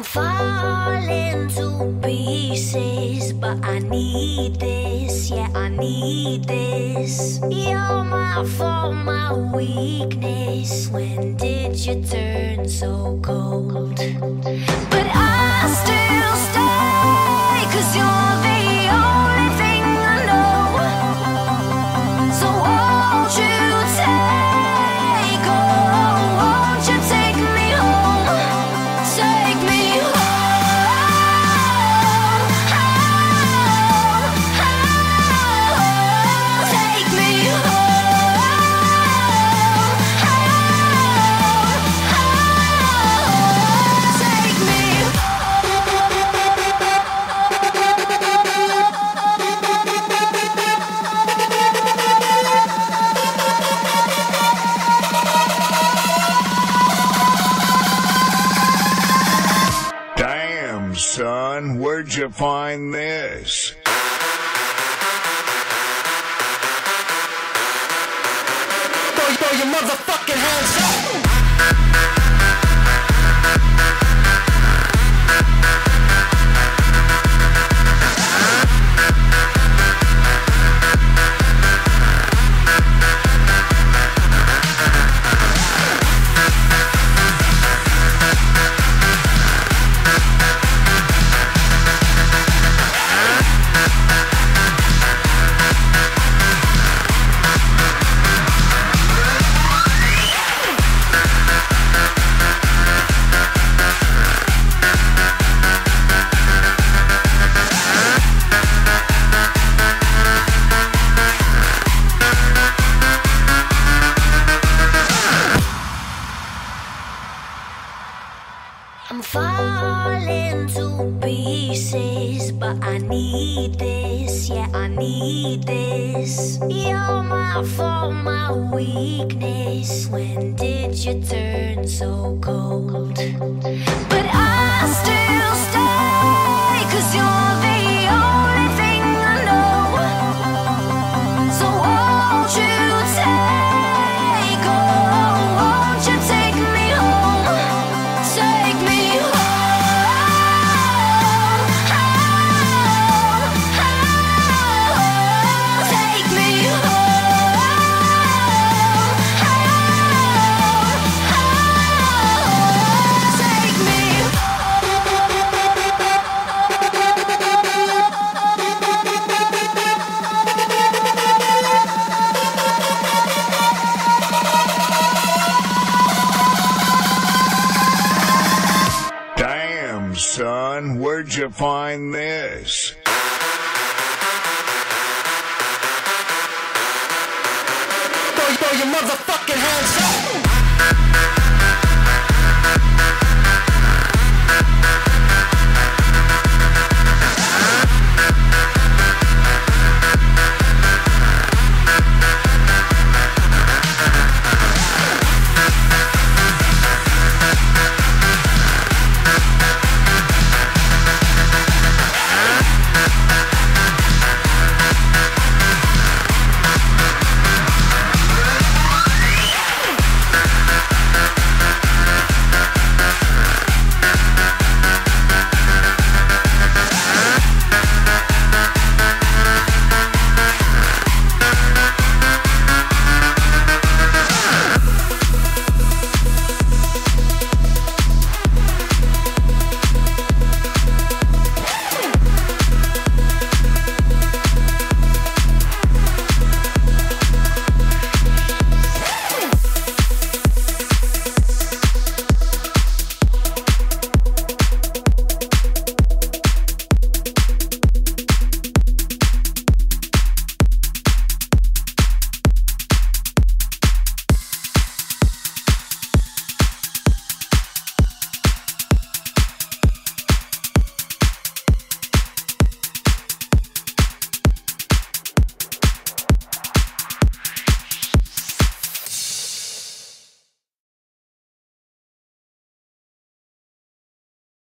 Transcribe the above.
falling to pieces, but I need this, yeah, I need this. You're my fault, my weakness. When did you turn so cold? But I still stay, 'cause you're the only thing I know. So won't you take, oh, won't you take me home? Take me home, home, home. Take me home, home, home. Take me Damn, son, where'd you find this? Throw your motherfucking hands up. I'm falling to pieces, but I need this, yeah, I need this. You're my fault, my weakness. When did you turn so cold? But I still stay, 'cause you're the only thing I know. So won't you take, oh, won't you take me home? Take me home, home, home. Take me home, home, home. Take me Damn, son, where'd you find this? Throw your motherfucking hands up.